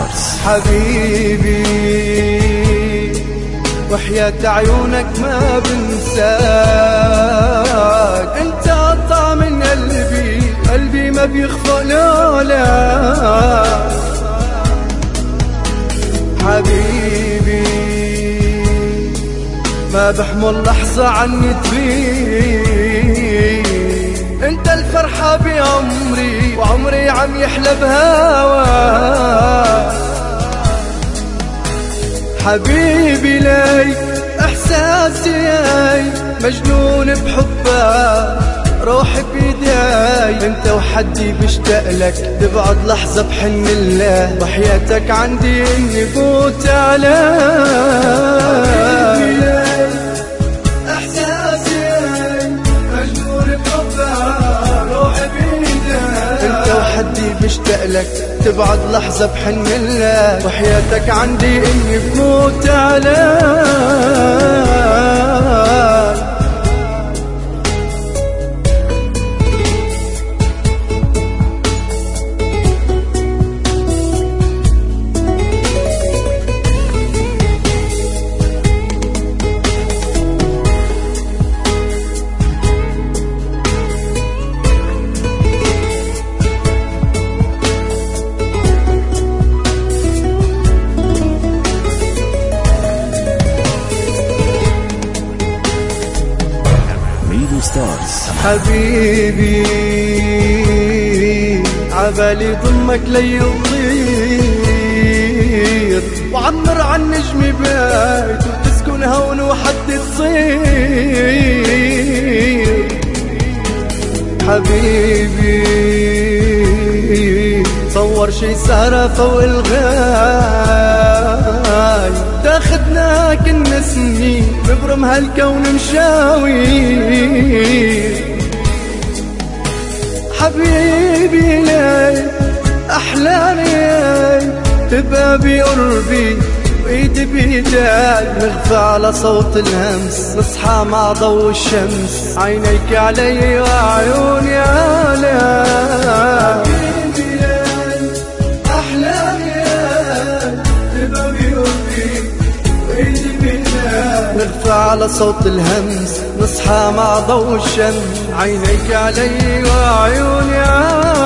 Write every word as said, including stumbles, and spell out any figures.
ستارز. حبيبي وحياة عيونك ما بنساك، انت قطع من قلبي، قلبي ما بيخفى لولاك. حبيبي ما بحمل لحظة عني تغيب، انت الفرحة بعمري وعمري عم يحلى بهواك. حبيبي لي احساسي مجنون بحبك، روحي بيداي انت وحدي بشتاق لك، ببعد لحظة بحن الله، وحياتك عندي اني فوت عليك. احساسي مجنون بحبك، روحي بيداي انت وحدي بشتاق لك، تبعد لحظة بحن الله، وحياتك عندي اني بموت عليك. حبيبي عبالي ضمك لي يطير، وعمر عن نجمي بيت وتسكن هون وحد تصير. حبيبي صور شي سهرة فوق الغاي، تاخدناك النسمي ببرم هالكون مشاوي. حبيبي لي أحلامي تبقى بقربي، وإيدي بإيدك نغفى على صوت الهمس، نصحى مع ضوء الشمس، عينيك علي وعيوني عليك. حبيبي لي أحلامي تبقى بقربي، وإيدي بإيدك نغفى على صوت الهمس، نصحى مع ضوء الشمس، عينيك علي وعيوني عليك.